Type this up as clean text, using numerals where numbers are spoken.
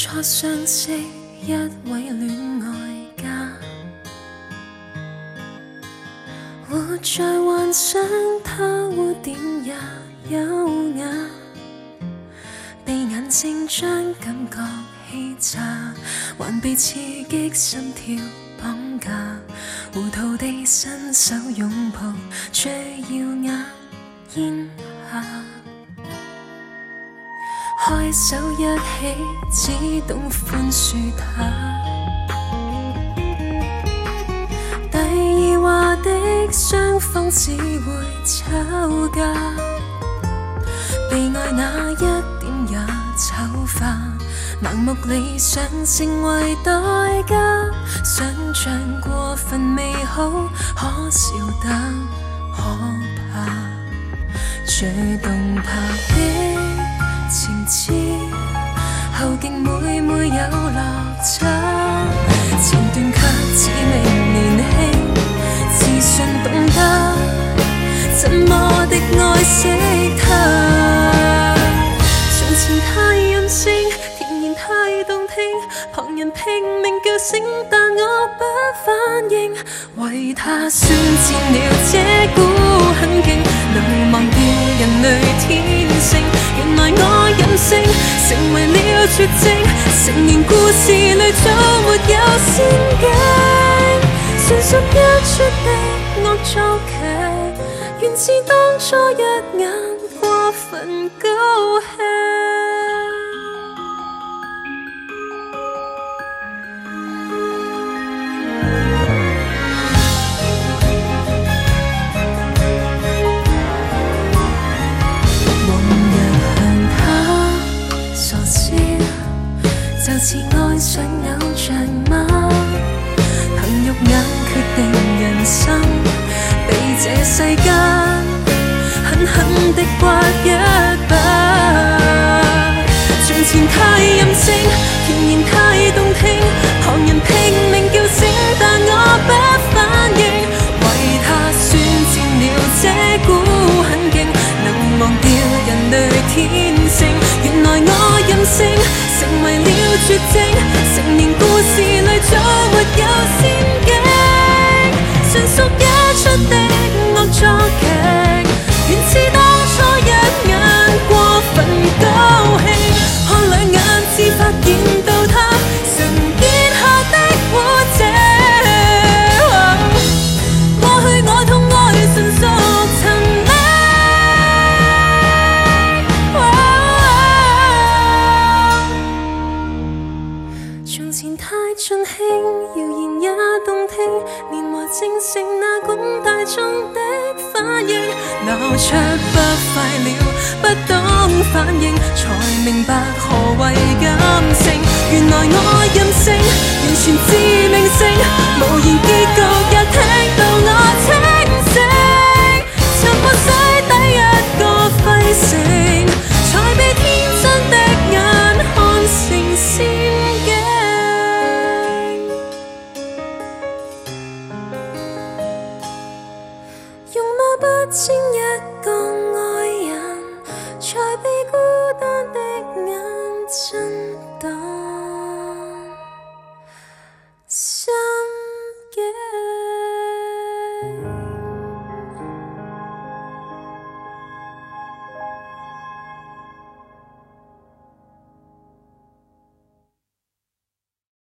初相識一位戀愛家，活在幻想他污點也優雅，被眼睛將感覺欺詐，還被刺激心跳綁架，糊塗地伸手擁抱最耀眼煙霞，開手一起只懂寬恕他，第二話的雙方只會吵架，被愛那一點也醜化，盲目理想成為代價，想像過分美好，可笑得可怕，最動魄的情節，後勁每有落差，前段卻似明年輕，自信懂得怎麼的愛惜他，從前太任性，甜言太動聽，旁人拼命叫醒，但我不反應，為他宣戰了這股狠勁，能忘掉人類天性，原來我任性成為了絕症，成年故事裏早沒有仙境，純屬一出的惡作劇，原是當初一眼過分高興。就似愛上偶像嗎？憑肉眼決定人生，被這世間狠狠地刮一把。從前太任性，甜言太動聽，旁人拼命叫醒，但我不反應，為他宣戰了這股狠勁，能忘掉人類天性，原來我任性成為了絕症，成年故事裏早沒有仙境，純屬一出的惡作劇，原是當初一眼過分高興，看兩眼至發現到他唇結下的污跡，過去我痛愛純屬尋覓。從前太盡興，謠言也動聽，年華正盛那管大眾的反應，鬧出不快了，不懂反應，才明白何謂感性。